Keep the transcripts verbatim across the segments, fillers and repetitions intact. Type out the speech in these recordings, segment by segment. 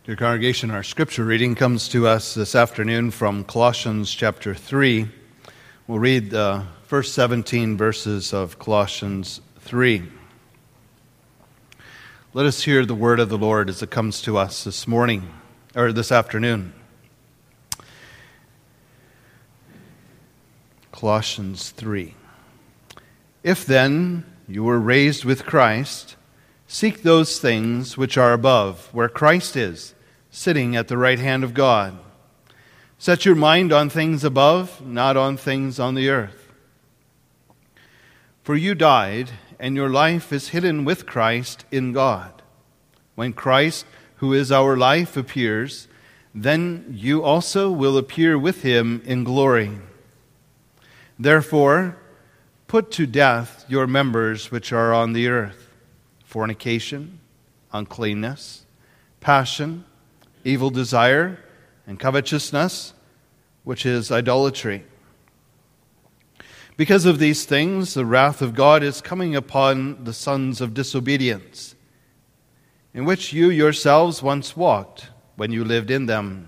Dear congregation, our scripture reading comes to us this afternoon from Colossians chapter three. We'll read the first seventeen verses of Colossians three. Let us hear the word of the Lord as it comes to us this morning, or this afternoon. Colossians three. If then you were raised with Christ, seek those things which are above, where Christ is, sitting at the right hand of God. Set your mind on things above, not on things on the earth. For you died, and your life is hidden with Christ in God. When Christ, who is our life, appears, then you also will appear with him in glory. Therefore, put to death your members which are on the earth: fornication, uncleanness, passion, evil desire, and covetousness, which is idolatry. Because of these things, the wrath of God is coming upon the sons of disobedience, in which you yourselves once walked when you lived in them.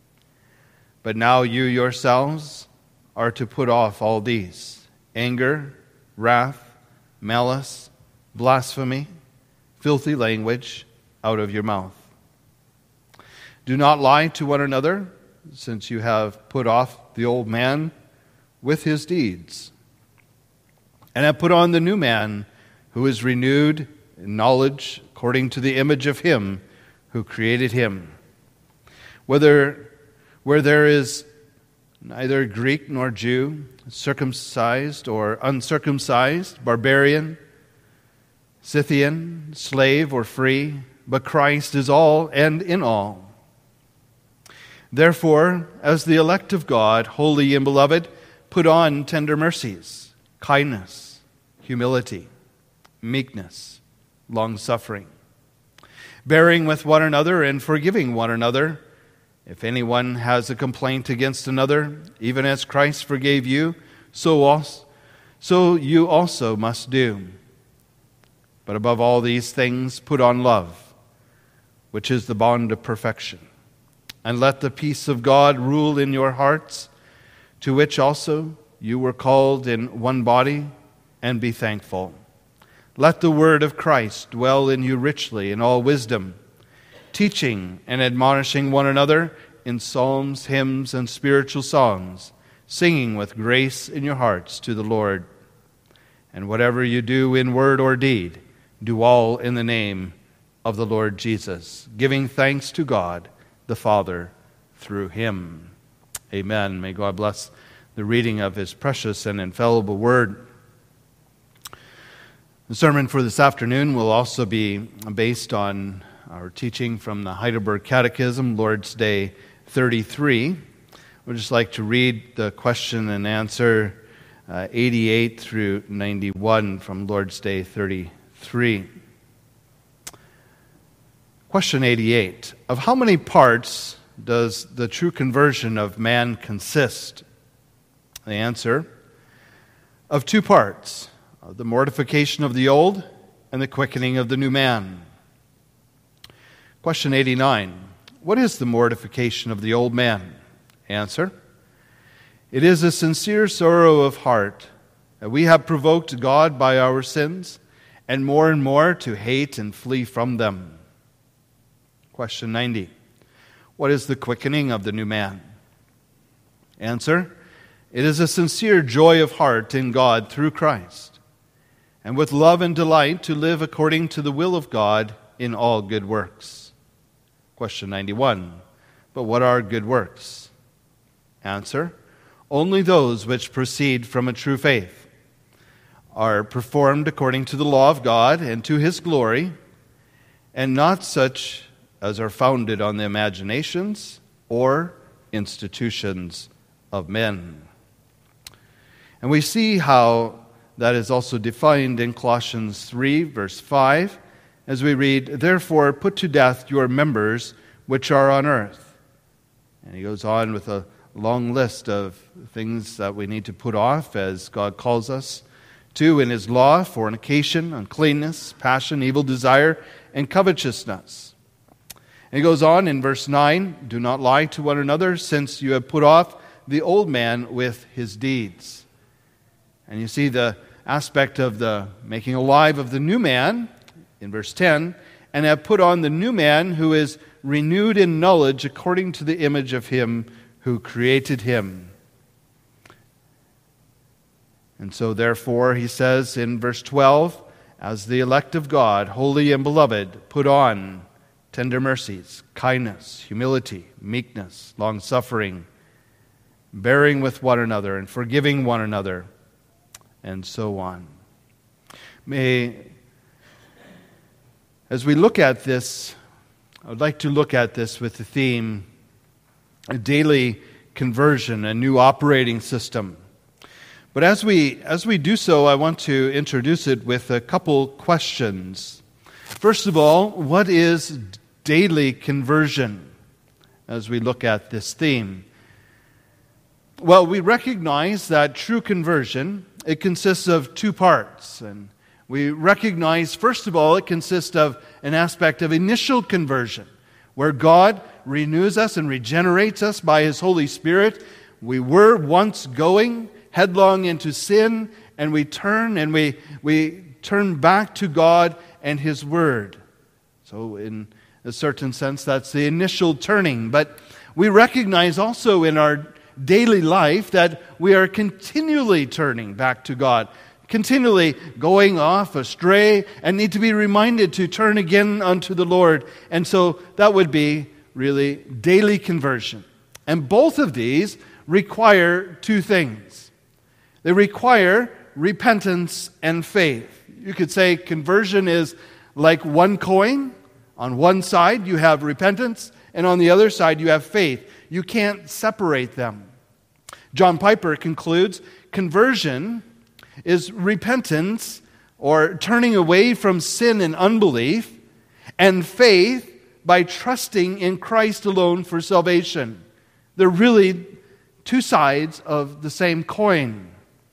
But now you yourselves are to put off all these: anger, wrath, malice, blasphemy, filthy language out of your mouth. Do not lie to one another, since you have put off the old man with his deeds, and have put on the new man, who is renewed in knowledge according to the image of him who created him. Whether where there is neither Greek nor Jew, circumcised or uncircumcised, barbarian, Scythian, slave or free, but Christ is all and in all. Therefore, as the elect of God, holy and beloved, put on tender mercies, kindness, humility, meekness, long-suffering, bearing with one another and forgiving one another. If anyone has a complaint against another, even as Christ forgave you, so also, so you also must do. But above all these things, put on love, which is the bond of perfection. And let the peace of God rule in your hearts, to which also you were called in one body, and be thankful. Let the word of Christ dwell in you richly in all wisdom, teaching and admonishing one another in psalms, hymns, and spiritual songs, singing with grace in your hearts to the Lord. And whatever you do in word or deed, do all in the name of the Lord Jesus, giving thanks to God the Father through him. Amen. May God bless the reading of his precious and infallible word. The sermon for this afternoon will also be based on our teaching from the Heidelberg Catechism, Lord's Day thirty-three. We'd just like to read the question and answer uh, eighty-eight through ninety-one from Lord's Day thirty-three. Question eighty-eight. Of how many parts does the true conversion of man consist? The answer: of two parts, the mortification of the old and the quickening of the new man. Question eighty-nine. What is the mortification of the old man? Answer: it is a sincere sorrow of heart that we have provoked God by our sins, and more and more to hate and flee from them. Question ninety. What is the quickening of the new man? Answer: it is a sincere joy of heart in God through Christ, and with love and delight to live according to the will of God in all good works. Question ninety-one. But what are good works? Answer: only those which proceed from a true faith, are performed according to the law of God and to his glory, and not such as are founded on the imaginations or institutions of men. And we see how that is also defined in Colossians three, verse five, as we read, "Therefore put to death your members which are on earth." And he goes on with a long list of things that we need to put off as God calls us to in his law: fornication, uncleanness, passion, evil desire, and covetousness. And it goes on in verse nine, do not lie to one another, since you have put off the old man with his deeds. And you see the aspect of the making alive of the new man in verse ten, and have put on the new man who is renewed in knowledge according to the image of him who created him. And so therefore, he says in verse twelve, as the elect of God, holy and beloved, put on tender mercies, kindness, humility, meekness, long-suffering, bearing with one another and forgiving one another, and so on. May, as we look at this, I would like to look at this with the theme, a daily conversion, a new operating system. But as we as we do so, I want to introduce it with a couple questions. First of all, what is daily conversion as we look at this theme? Well, we recognize that true conversion, it consists of two parts. And we recognize, first of all, it consists of an aspect of initial conversion, where God renews us and regenerates us by His Holy Spirit. We were once going headlong into sin, and we turn and we we turn back to God and His Word. So in a certain sense, that's the initial turning. But we recognize also in our daily life that we are continually turning back to God, continually going off astray, and need to be reminded to turn again unto the Lord. And so that would be really daily conversion. And both of these require two things. They require repentance and faith. You could say conversion is like one coin. On one side you have repentance, and on the other side you have faith. You can't separate them. John Piper concludes, conversion is repentance or turning away from sin and unbelief, and faith by trusting in Christ alone for salvation. They're really two sides of the same coin.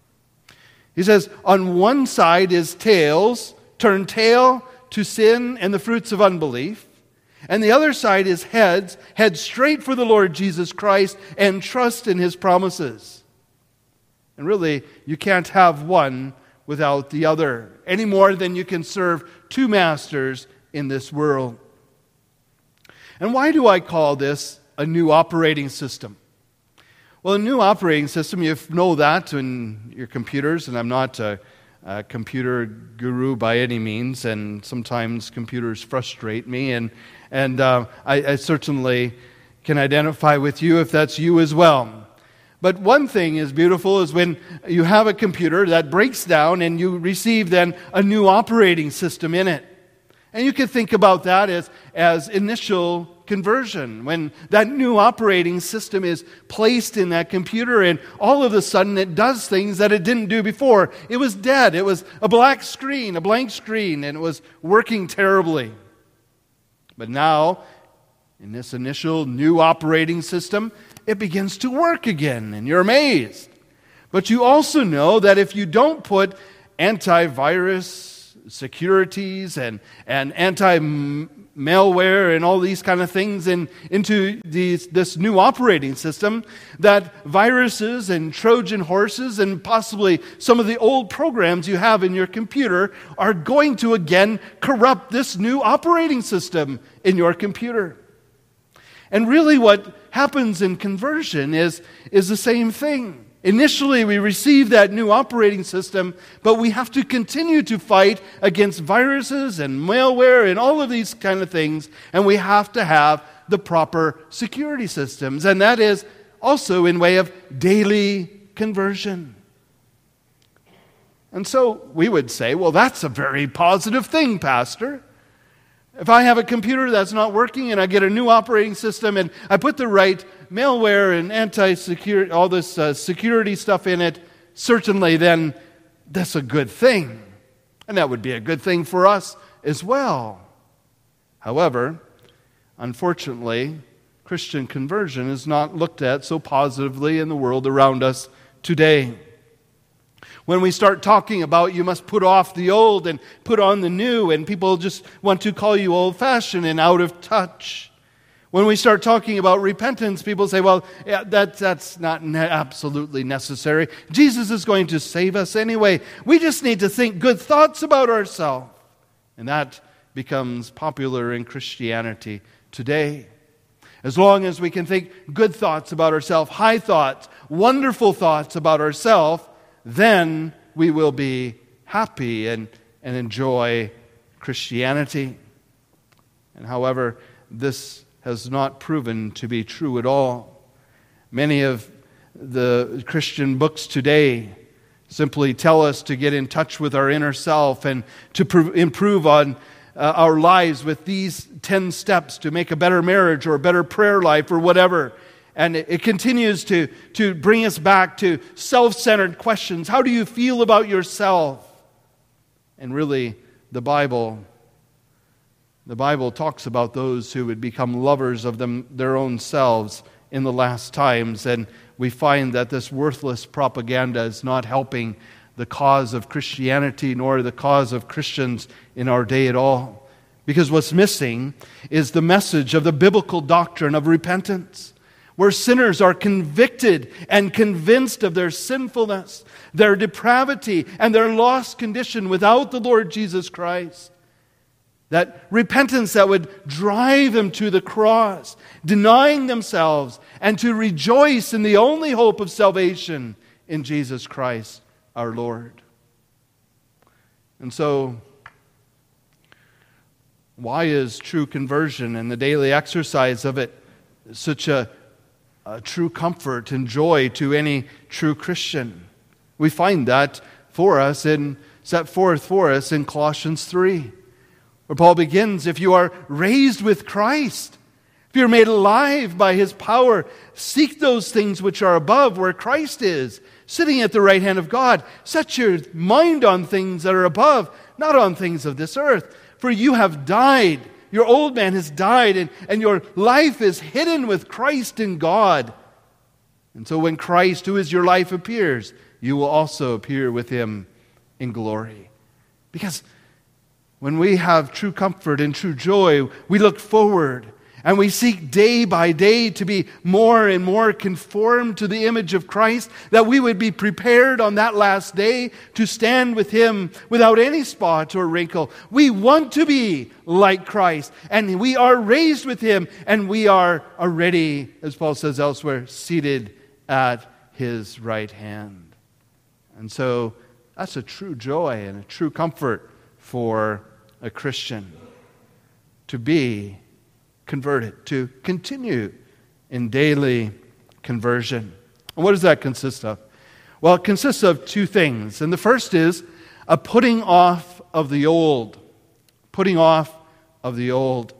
He says, on one side is tails, turn tail to sin and the fruits of unbelief. And the other side is heads, head straight for the Lord Jesus Christ and trust in His promises. And really, you can't have one without the other, any more than you can serve two masters in this world. And why do I call this a new operating system? Well, a new operating system, you know that in your computers, and I'm not a, a computer guru by any means, and sometimes computers frustrate me, and and uh, I, I certainly can identify with you if that's you as well. But one thing is beautiful is when you have a computer that breaks down and you receive then a new operating system in it. And you can think about that as, as initial conversion, when that new operating system is placed in that computer and all of a sudden it does things that it didn't do before. It was dead. It was a black screen, a blank screen, and it was working terribly. But now, in this initial new operating system, it begins to work again, and you're amazed. But you also know that if you don't put antivirus securities and, and anti-malware and all these kind of things in, into these, this new operating system, that viruses and Trojan horses and possibly some of the old programs you have in your computer are going to again corrupt this new operating system in your computer. And really what happens in conversion is, is the same thing. Initially, we receive that new operating system, but we have to continue to fight against viruses and malware and all of these kind of things, and we have to have the proper security systems, and that is also in way of daily conversion. And so we would say, well, that's a very positive thing, Pastor. If I have a computer that's not working and I get a new operating system and I put the right malware and anti-security, all this uh, security stuff in it, certainly then that's a good thing. And that would be a good thing for us as well. However, unfortunately, Christian conversion is not looked at so positively in the world around us today. When we start talking about you must put off the old and put on the new, and people just want to call you old-fashioned and out of touch, When we start talking about repentance, people say, well, yeah, that, that's not ne- absolutely necessary. Jesus is going to save us anyway. We just need to think good thoughts about ourselves. And that becomes popular in Christianity today. As long as we can think good thoughts about ourselves, high thoughts, wonderful thoughts about ourselves, then we will be happy and, and enjoy Christianity. And however, this has not proven to be true at all. Many of the Christian books today simply tell us to get in touch with our inner self and to pr- improve on uh, our lives with these ten steps to make a better marriage or a better prayer life or whatever. And it, it continues to, to bring us back to self-centered questions. How do you feel about yourself? And really, the Bible The Bible talks about those who would become lovers of them, their own selves in the last times, and we find that this worthless propaganda is not helping the cause of Christianity nor the cause of Christians in our day at all. Because what's missing is the message of the biblical doctrine of repentance, where sinners are convicted and convinced of their sinfulness, their depravity, and their lost condition without the Lord Jesus Christ. That repentance that would drive them to the cross, denying themselves, and to rejoice in the only hope of salvation in Jesus Christ our Lord. And so, why is true conversion and the daily exercise of it such a, a true comfort and joy to any true Christian? We find that for us in set forth for us in Colossians three. Where Paul begins, if you are raised with Christ, if you're made alive by His power, seek those things which are above, where Christ is, sitting at the right hand of God. Set your mind on things that are above, not on things of this earth. For you have died, your old man has died, and, and your life is hidden with Christ in God. And so when Christ, who is your life, appears, you will also appear with Him in glory. Because when we have true comfort and true joy, we look forward and we seek day by day to be more and more conformed to the image of Christ, that we would be prepared on that last day to stand with Him without any spot or wrinkle. We want to be like Christ, and we are raised with Him, and we are already, as Paul says elsewhere, seated at His right hand. And so that's a true joy and a true comfort for a Christian, to be converted, to continue in daily conversion. And what does that consist of? Well, it consists of two things. And the first is a putting off of the old. Putting off of the old.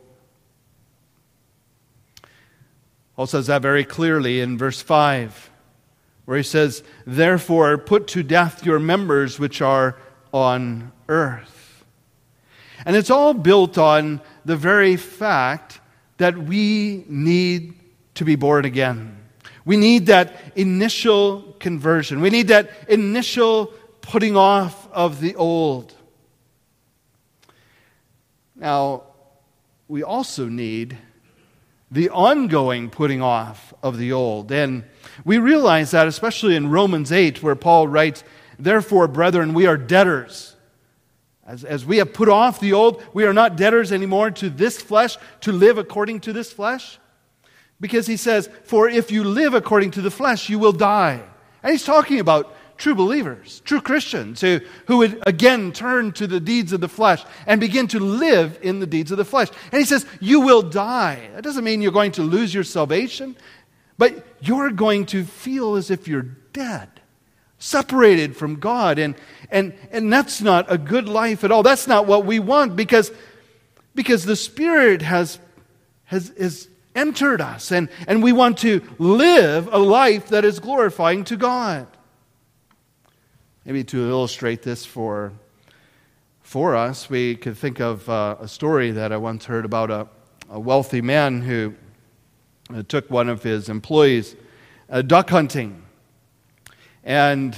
Paul says that very clearly in verse five, where he says, therefore put to death your members which are on earth. And it's all built on the very fact that we need to be born again. We need that initial conversion. We need that initial putting off of the old. Now, we also need the ongoing putting off of the old. And we realize that especially in Romans eight, where Paul writes, therefore, brethren, we are debtors. As, as we have put off the old, we are not debtors anymore to this flesh, to live according to this flesh. Because he says, for if you live according to the flesh, you will die. And he's talking about true believers, true Christians, who, who would again turn to the deeds of the flesh and begin to live in the deeds of the flesh. And he says, you will die. That doesn't mean you're going to lose your salvation, but you're going to feel as if you're dead, separated from God, and and and that's not a good life at all. That's not what we want, because because the Spirit has has has entered us, and and we want to live a life that is glorifying to God. Maybe to illustrate this for for us, we could think of uh, a story that I once heard about a, a wealthy man who uh, took one of his employees uh, duck hunting. And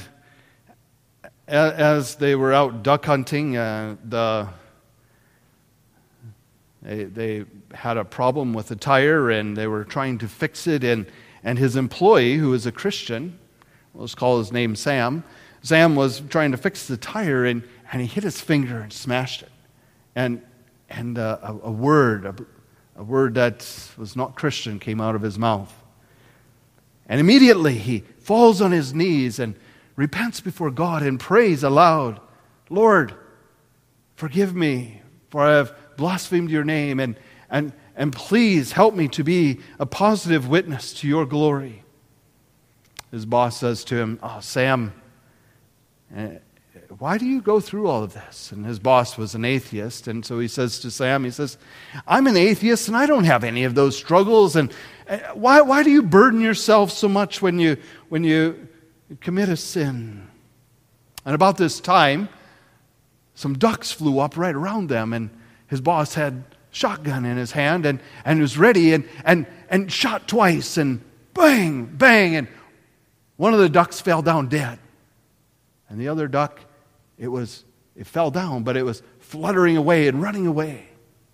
as they were out duck hunting, uh, the They, they had a problem with the tire, and they were trying to fix it, and, and his employee, who is a Christian, let's call his name Sam, Sam was trying to fix the tire, and, and he hit his finger and smashed it. And, and uh, a, a word, a, a word that was not Christian came out of his mouth. And immediately he falls on his knees and repents before God and prays aloud, Lord, forgive me, for I have blasphemed your name, and, and, and please help me to be a positive witness to your glory. His boss says to him, oh, Sam, uh, why do you go through all of this? And his boss was an atheist, and so he says to Sam, he says, I'm an atheist and I don't have any of those struggles, and uh, why, why do you burden yourself so much when you, when you commit a sin? And about this time, some ducks flew up right around them, and his boss had a shotgun in his hand and, and was ready and, and, and shot twice, and bang, bang, and one of the ducks fell down dead. And the other duck, it was it fell down, but it was fluttering away and running away.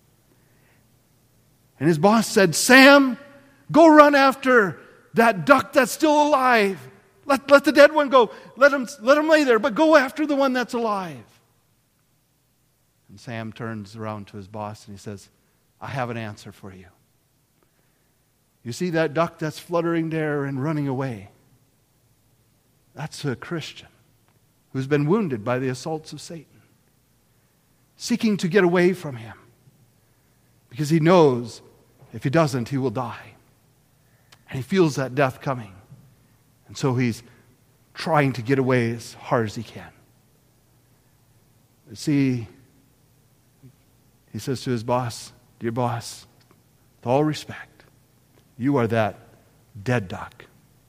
And his boss said, Sam, go run after that duck that's still alive. Let, let the dead one go. Let him, let him lay there, but go after the one that's alive. And Sam turns around to his boss and he says, I have an answer for you. You see that duck that's fluttering there and running away? That's a Christian who's been wounded by the assaults of Satan, seeking to get away from him because he knows if he doesn't, he will die. And he feels that death coming. And so he's trying to get away as hard as he can. But see, he says to his boss, dear boss, with all respect, you are that dead duck.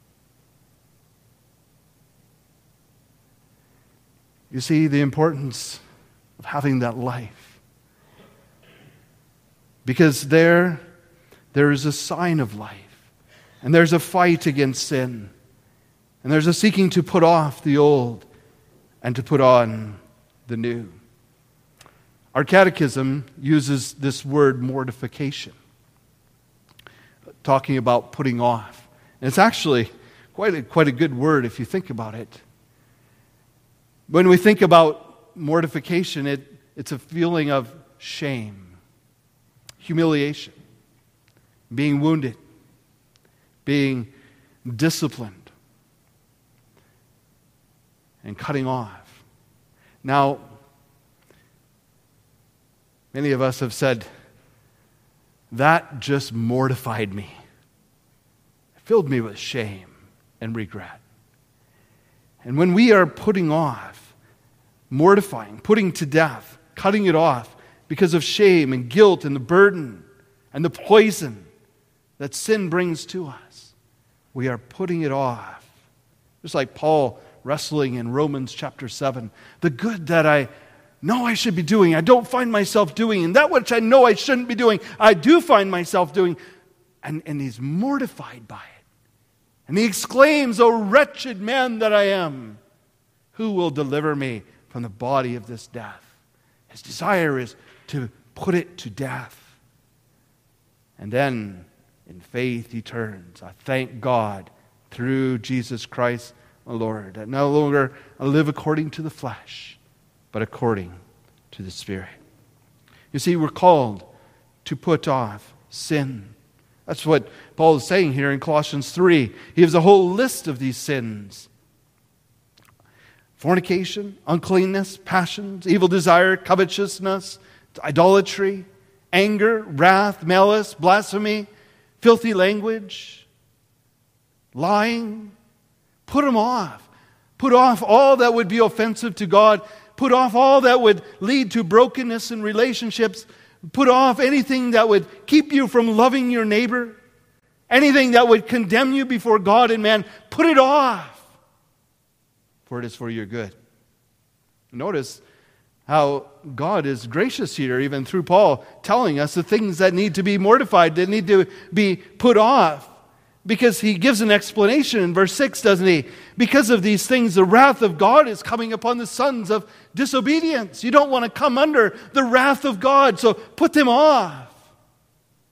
You see the importance of having that life. Because there, there is a sign of life. And there's a fight against sin. And there's a seeking to put off the old and to put on the new. Our catechism uses this word mortification, talking about putting off. And it's actually quite a, quite a good word if you think about it. When we think about mortification, it, it's a feeling of shame, humiliation, being wounded, being disciplined, and cutting off. Now, many of us have said, that just mortified me. It filled me with shame and regret. And when we are putting off, mortifying, putting to death, cutting it off because of shame and guilt and the burden and the poison that sin brings to us, we are putting it off. Just like Paul wrestling in Romans chapter seven. The good that I know I should be doing, I don't find myself doing. And that which I know I shouldn't be doing, I do find myself doing. And, and he's mortified by it. And he exclaims, O wretched man that I am, who will deliver me from the body of this death? His desire is to put it to death. And then, in faith, he turns. I thank God through Jesus Christ, my Lord, that no longer I live according to the flesh, but according to the Spirit. You see, we're called to put off sin. That's what Paul is saying here in Colossians three. He gives a whole list of these sins. Fornication, uncleanness, passions, evil desire, covetousness, idolatry, anger, wrath, malice, blasphemy, filthy language, lying. Put them off. Put off all that would be offensive to God. Put off all that would lead to brokenness in relationships. Put off anything that would keep you from loving your neighbor. Anything that would condemn you before God and man. Put it off. For it is for your good. Notice how God is gracious here, even through Paul, telling us the things that need to be mortified, that need to be put off. Because he gives an explanation in verse six, doesn't he? Because of these things, the wrath of God is coming upon the sons of disobedience. You don't want to come under the wrath of God, so put them off.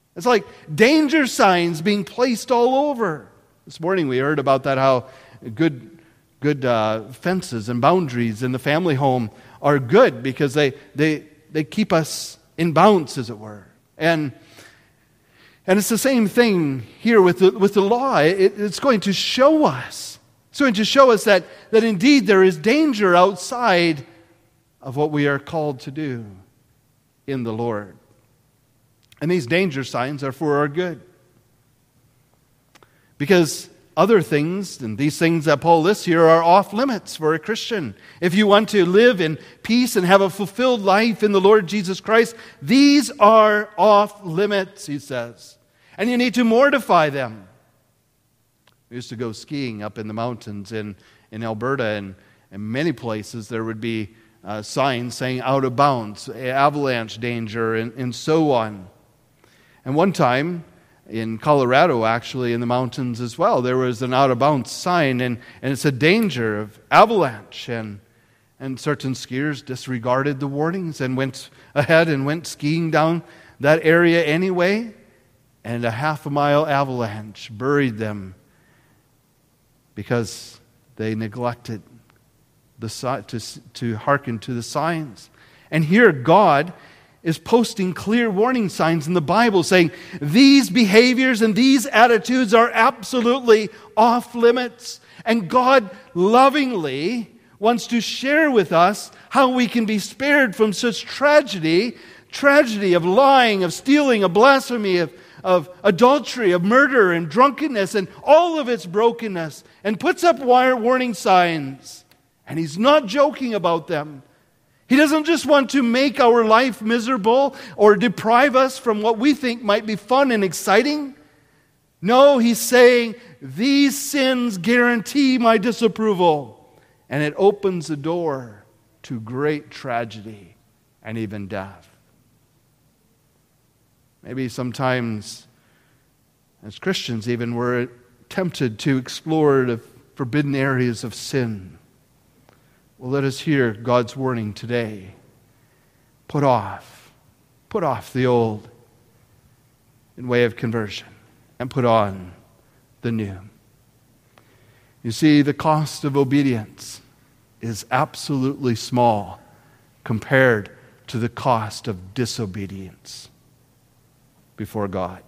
It's like danger signs being placed all over. This morning we heard about that, how good good uh, fences and boundaries in the family home are good because they they they keep us in bounds, as it were. And and it's the same thing here with the with the law. It, it's going to show us. It's going to show us that that indeed there is danger outside of what we are called to do in the Lord. And these danger signs are for our good. Because other things, and these things that Paul lists here, are off limits for a Christian. If you want to live in peace and have a fulfilled life in the Lord Jesus Christ, these are off limits, he says. And you need to mortify them. We used to go skiing up in the mountains in, in Alberta, and in many places there would be uh, signs saying out of bounds, avalanche danger, and, and so on. And one time, in Colorado, actually, in the mountains as well, there was an out-of-bounds sign, and, and it said danger of avalanche. And, and certain skiers disregarded the warnings and went ahead and went skiing down that area anyway, and a half a mile avalanche buried them because they neglected the to, to hearken to the signs. And here God is posting clear warning signs in the Bible saying these behaviors and these attitudes are absolutely off limits. And God lovingly wants to share with us how we can be spared from such tragedy, tragedy of lying, of stealing, of blasphemy, of, of adultery, of murder and drunkenness and all of its brokenness, and puts up warning signs. And he's not joking about them. He doesn't just want to make our life miserable or deprive us from what we think might be fun and exciting. No, he's saying, these sins guarantee my disapproval. And it opens the door to great tragedy and even death. Maybe sometimes, as Christians even, we're tempted to explore the forbidden areas of sin. Well, let us hear God's warning today. Put off, put off the old in way of conversion and put on the new. You see, the cost of obedience is absolutely small compared to the cost of disobedience before God.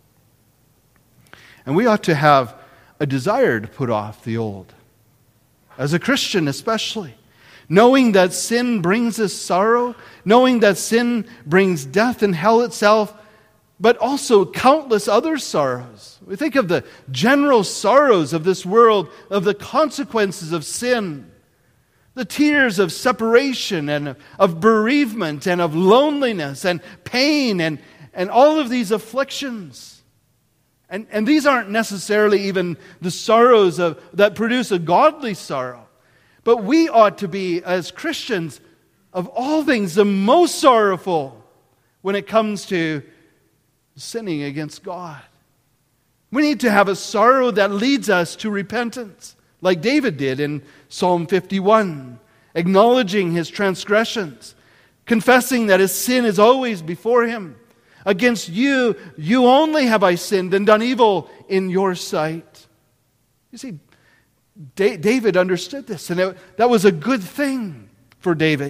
And we ought to have a desire to put off the old, as a Christian especially. Knowing that sin brings us sorrow, knowing that sin brings death and hell itself, but also countless other sorrows. We think of the general sorrows of this world, of the consequences of sin, the tears of separation and of bereavement and of loneliness and pain and, and all of these afflictions. And, and these aren't necessarily even the sorrows of, that produce a godly sorrow. But we ought to be, as Christians, of all things, the most sorrowful when it comes to sinning against God. We need to have a sorrow that leads us to repentance, like David did in Psalm fifty-one, acknowledging his transgressions, confessing that his sin is always before him. Against you, you only have I sinned and done evil in your sight. You see, David understood this, and it, that was a good thing for David.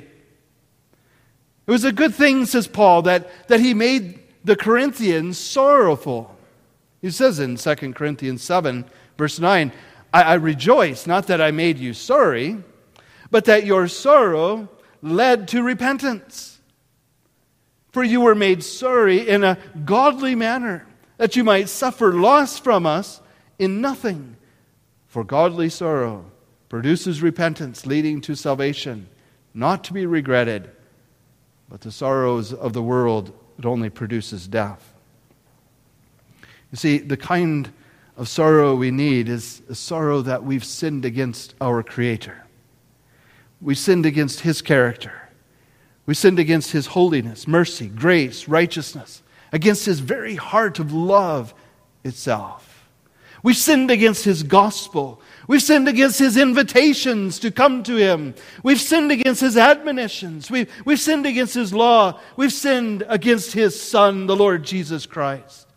It was a good thing, says Paul, that, that he made the Corinthians sorrowful. He says in Second Corinthians seven, verse nine, I, I rejoice, not that I made you sorry, but that your sorrow led to repentance. For you were made sorry in a godly manner, that you might suffer loss from us in nothing. For godly sorrow produces repentance, leading to salvation, not to be regretted, but the sorrows of the world, it only produces death. You see, the kind of sorrow we need is a sorrow that we've sinned against our Creator. We sinned against His character. We sinned against His holiness, mercy, grace, righteousness, against His very heart of love itself. We sinned against His gospel. We've sinned against His invitations to come to Him. We've sinned against His admonitions. We've, we've sinned against His law. We've sinned against His Son, the Lord Jesus Christ.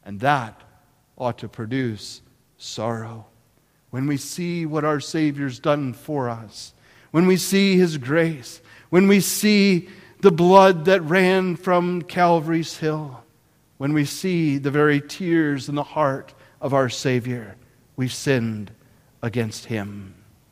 And that ought to produce sorrow. When we see what our Savior's done for us, when we see His grace, when we see the blood that ran from Calvary's hill, when we see the very tears in the heart of our Savior, we've sinned against Him.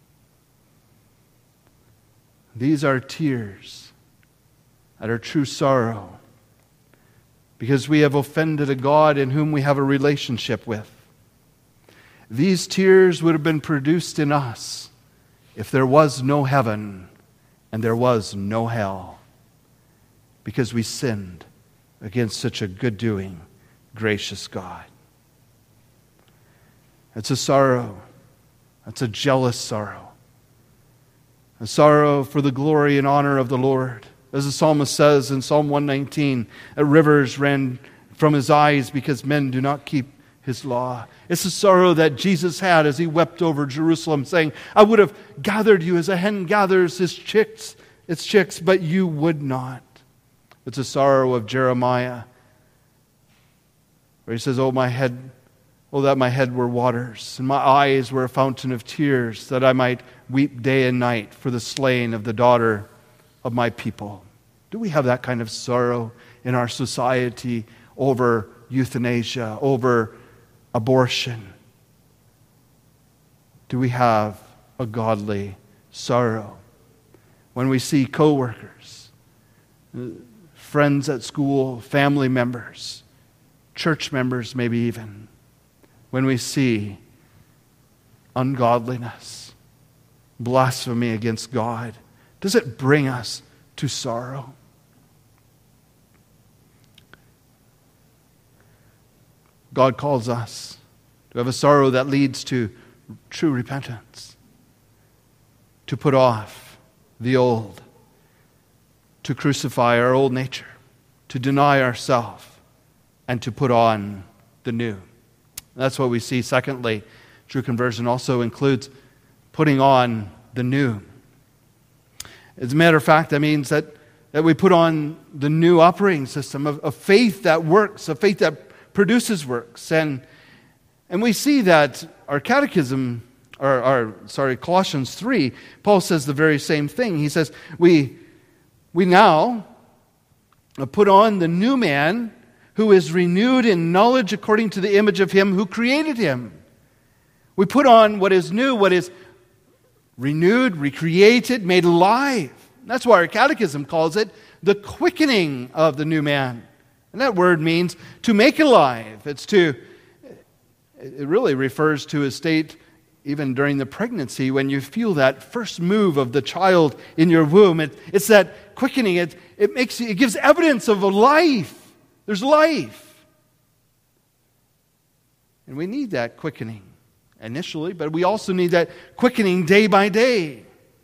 These are tears that are true sorrow, because we have offended a God in whom we have a relationship with. These tears would have been produced in us if there was no heaven and there was no hell, because we sinned against such a good-doing, gracious God. It's a sorrow. It's a jealous sorrow. A sorrow for the glory and honor of the Lord. As the psalmist says in Psalm one nineteen, that rivers ran from His eyes because men do not keep His law. It's a sorrow that Jesus had as He wept over Jerusalem, saying, I would have gathered you as a hen gathers his chicks, its chicks, but you would not. It's a sorrow of Jeremiah, where he says, Oh, my head, oh, that my head were waters, and my eyes were a fountain of tears, that I might weep day and night for the slain of the daughter of my people. Do we have that kind of sorrow in our society over euthanasia, over abortion? Do we have a godly sorrow when we see co-workers, friends at school, family members, church members maybe even, when we see ungodliness, blasphemy against God? Does it bring us to sorrow? God calls us to have a sorrow that leads to true repentance, to put off the old, to crucify our old nature, to deny ourselves, and to put on the new. That's what we see. Secondly, true conversion also includes putting on the new. As a matter of fact, that means that, that we put on the new operating system of, of faith that works, of faith that produces works. And, and we see that our catechism, or, or sorry, Colossians three, Paul says the very same thing. He says, we, we now put on the new man who is renewed in knowledge according to the image of Him who created him. We put on what is new, what is renewed, recreated, made alive. That's why our catechism calls it the quickening of the new man. And that word means to make alive. It's to, it really refers to a state even during the pregnancy when you feel that first move of the child in your womb. It, it's that quickening. It, it makes, it gives evidence of a life. There's life. And we need that quickening initially, but we also need that quickening day by day.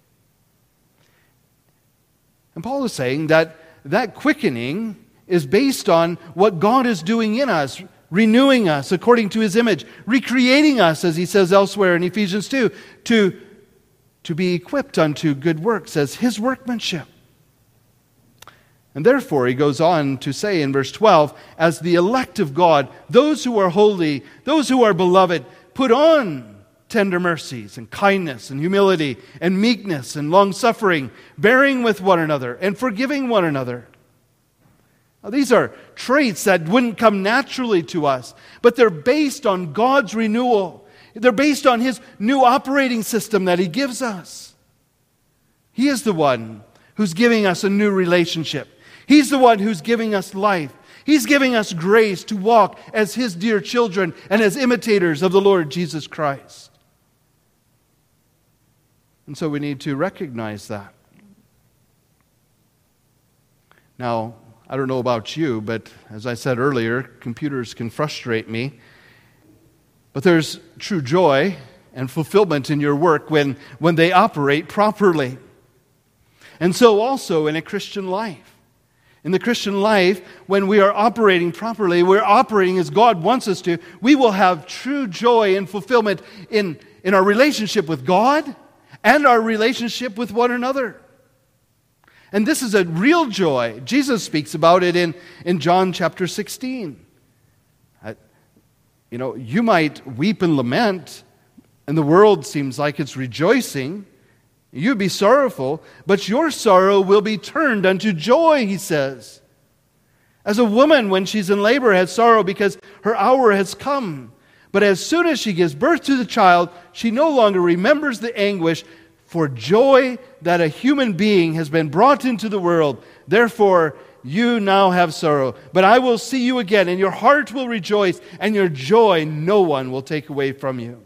And Paul is saying that that quickening is based on what God is doing in us, renewing us according to His image, recreating us, as he says elsewhere in Ephesians two, to, to be equipped unto good works as His workmanship. And therefore, he goes on to say in verse twelve, as the elect of God, those who are holy, those who are beloved, put on tender mercies and kindness and humility and meekness and long-suffering, bearing with one another and forgiving one another. Now, these are traits that wouldn't come naturally to us, but they're based on God's renewal. They're based on His new operating system that He gives us. He is the one who's giving us a new relationship. He's the one who's giving us life. He's giving us grace to walk as His dear children and as imitators of the Lord Jesus Christ. And so we need to recognize that. Now, I don't know about you, but as I said earlier, computers can frustrate me. But there's true joy and fulfillment in your work when, when they operate properly. And so also in a Christian life. In the Christian life, when we are operating properly, we're operating as God wants us to, we will have true joy and fulfillment in, in our relationship with God and our relationship with one another. And this is a real joy. Jesus speaks about it in, in John chapter sixteen. You know, you might weep and lament, and the world seems like it's rejoicing. You'd be sorrowful, but your sorrow will be turned unto joy, he says. As a woman, when she's in labor, has sorrow because her hour has come. But as soon as she gives birth to the child, she no longer remembers the anguish for joy that a human being has been brought into the world. Therefore, you now have sorrow, but I will see you again, and your heart will rejoice, and your joy no one will take away from you.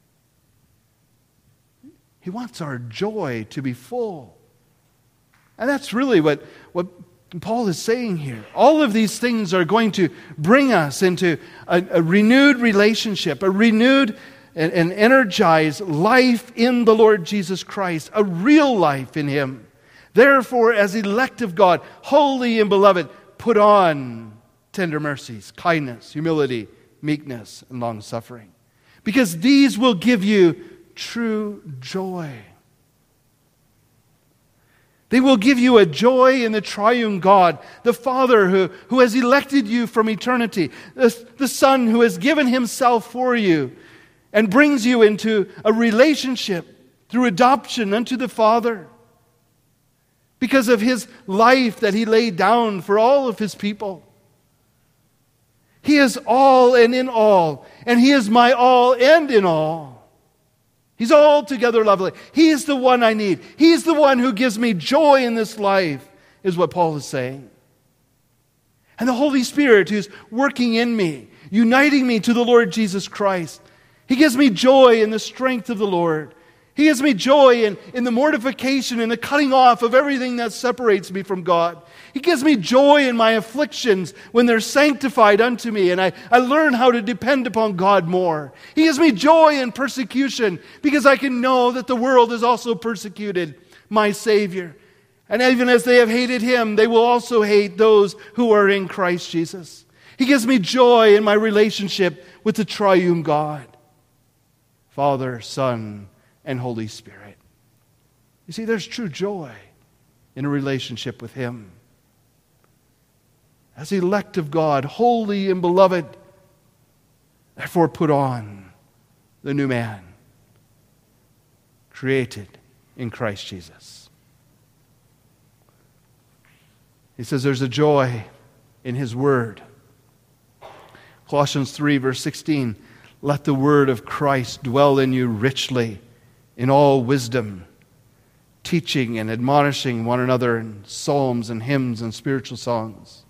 He wants our joy to be full. And that's really what, what Paul is saying here. All of these things are going to bring us into a, a renewed relationship, a renewed and, and energized life in the Lord Jesus Christ, a real life in Him. Therefore, as elect of God, holy and beloved, put on tender mercies, kindness, humility, meekness, and long-suffering. Because these will give you true joy. They will give you a joy in the triune God, the Father who, who has elected you from eternity, the, the Son who has given Himself for you and brings you into a relationship through adoption unto the Father because of His life that He laid down for all of His people. He is all and in all, and He is my all and in all. He's altogether lovely. He is the one I need. He's the one who gives me joy in this life, is what Paul is saying. And the Holy Spirit who's working in me, uniting me to the Lord Jesus Christ. He gives me joy in the strength of the Lord. He gives me joy in, in the mortification and the cutting off of everything that separates me from God. He gives me joy in my afflictions when they're sanctified unto me and I, I learn how to depend upon God more. He gives me joy in persecution because I can know that the world has also persecuted my Savior. And even as they have hated Him, they will also hate those who are in Christ Jesus. He gives me joy in my relationship with the triune God, Father, Son, and Holy Spirit. You see, there's true joy in a relationship with Him. As elect of God, holy and beloved, therefore put on the new man, created in Christ Jesus. He says there's a joy in His Word. Colossians three, verse sixteen, let the word of Christ dwell in you richly, in all wisdom, teaching and admonishing one another in psalms and hymns and spiritual songs.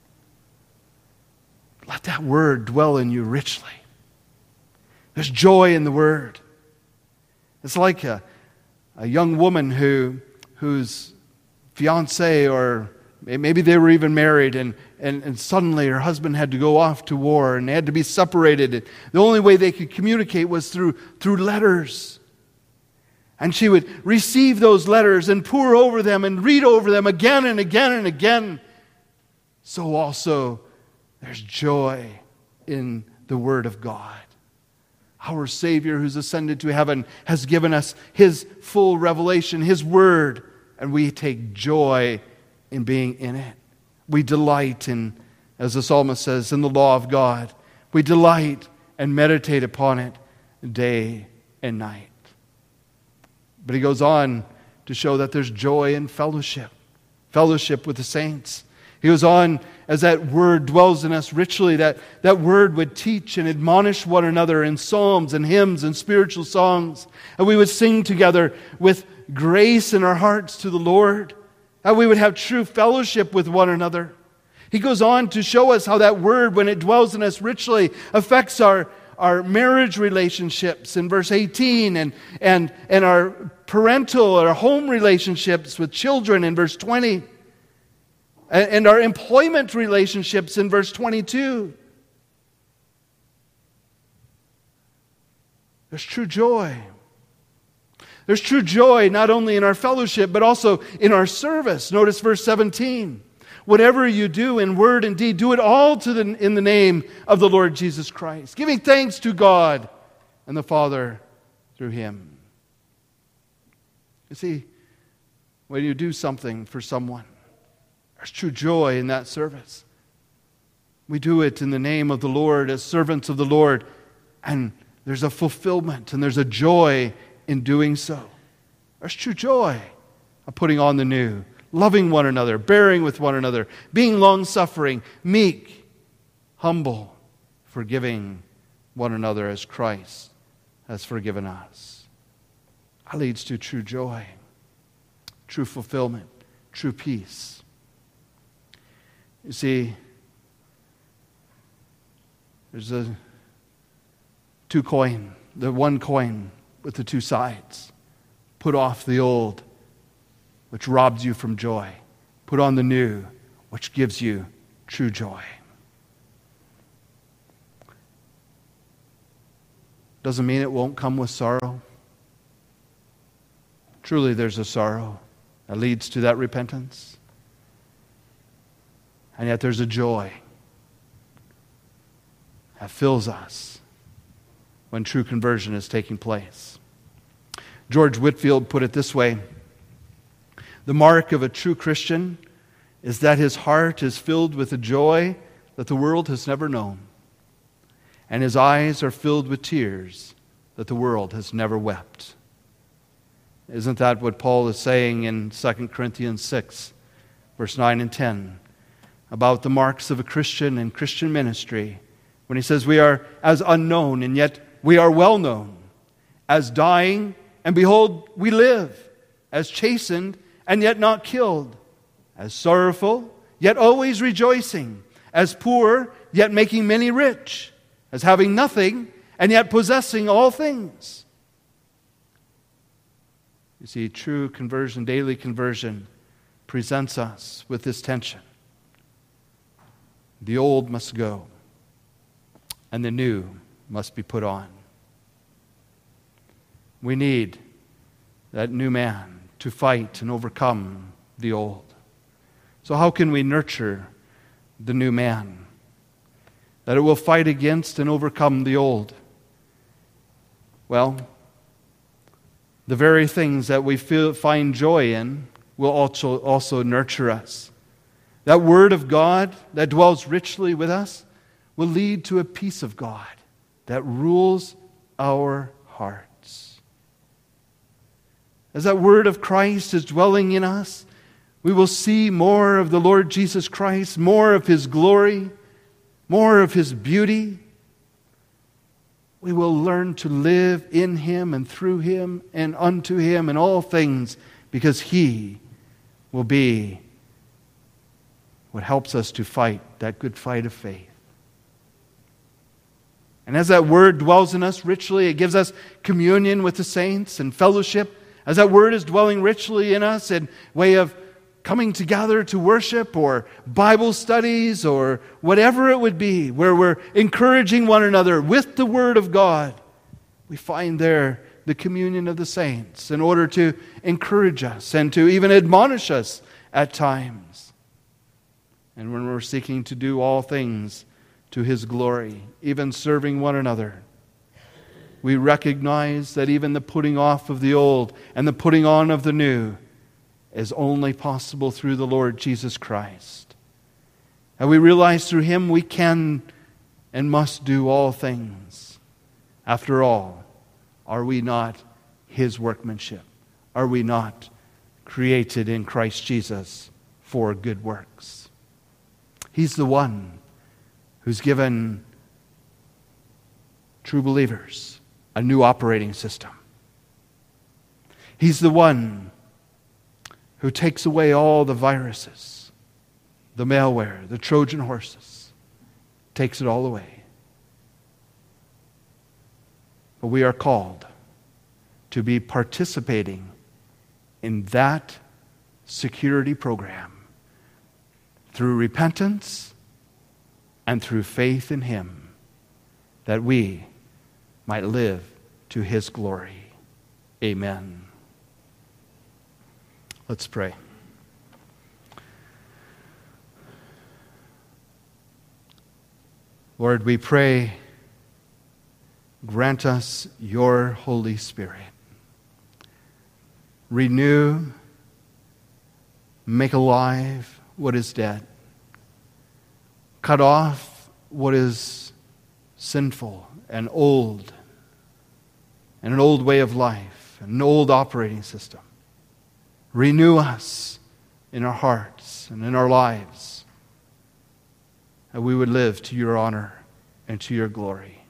Let that word dwell in you richly. There's joy in the word. It's like a, a young woman who whose fiancé, or maybe they were even married, and, and, and suddenly her husband had to go off to war and they had to be separated. The only way they could communicate was through, through letters. And she would receive those letters and pore over them and read over them again and again and again. So also, there's joy in the Word of God. Our Savior who's ascended to heaven has given us His full revelation, His Word, and we take joy in being in it. We delight in, as the psalmist says, in the law of God. We delight and meditate upon it day and night. But he goes on to show that there's joy in fellowship, fellowship with the saints. He goes on, as that word dwells in us richly, that that word would teach and admonish one another in psalms and hymns and spiritual songs. And we would sing together with grace in our hearts to the Lord. And we would have true fellowship with one another. He goes on to show us how that word, when it dwells in us richly, affects our our marriage relationships in verse eighteen, and, and, and our parental or home relationships with children in verse twenty, and, and our employment relationships in verse twenty-two. There's true joy. There's true joy not only in our fellowship, but also in our service. Notice verse seventeen. Whatever you do in word and deed, do it all to the, in the name of the Lord Jesus Christ, giving thanks to God and the Father through Him. You see, when you do something for someone, there's true joy in that service. We do it in the name of the Lord as servants of the Lord, and there's a fulfillment and there's a joy in doing so. There's true joy of putting on the new, loving one another, bearing with one another, being long-suffering, meek, humble, forgiving one another as Christ has forgiven us. That leads to true joy, true fulfillment, true peace. You see, there's a two coin, the one coin with the two sides. Put off the old, which robs you from joy. Put on the new, which gives you true joy. Doesn't mean it won't come with sorrow. Truly, there's a sorrow that leads to that repentance. And yet there's a joy that fills us when true conversion is taking place. George Whitefield put it this way: the mark of a true Christian is that his heart is filled with a joy that the world has never known, and his eyes are filled with tears that the world has never wept. Isn't that what Paul is saying in Second Corinthians six, verse nine and ten, about the marks of a Christian and Christian ministry, when he says we are as unknown and yet we are well known, as dying and behold we live, as chastened and yet not killed, as sorrowful yet always rejoicing, as poor yet making many rich, as having nothing and yet possessing all things. You see, true conversion, daily conversion, presents us with this tension. The old must go, and the new must be put on. We need that new man to fight and overcome the old. So how can we nurture the new man, that it will fight against and overcome the old? Well, the very things that we feel, find joy in will also, also nurture us. That Word of God that dwells richly with us will lead to a peace of God that rules our hearts. As that Word of Christ is dwelling in us, we will see more of the Lord Jesus Christ, more of His glory, more of His beauty. We will learn to live in Him and through Him and unto Him in all things, because He will be what helps us to fight that good fight of faith. And as that Word dwells in us richly, it gives us communion with the saints and fellowship. As that Word is dwelling richly in us in way of coming together to worship or Bible studies or whatever it would be, where we're encouraging one another with the Word of God, we find there the communion of the saints in order to encourage us and to even admonish us at times. And when we're seeking to do all things to His glory, even serving one another, we recognize that even the putting off of the old and the putting on of the new is only possible through the Lord Jesus Christ. And we realize through Him we can and must do all things. After all, are we not His workmanship? Are we not created in Christ Jesus for good works? He's the one who's given true believers a new operating system. He's the one who takes away all the viruses, the malware, the Trojan horses, takes it all away. But we are called to be participating in that security program through repentance and through faith in Him, that we might live to His glory. Amen. Let's pray. Lord, we pray, grant us your Holy Spirit. Renew, make alive what is dead. Cut off what is sinful and old, and an old way of life, an old operating system. Renew us in our hearts and in our lives, that we would live to your honor and to your glory.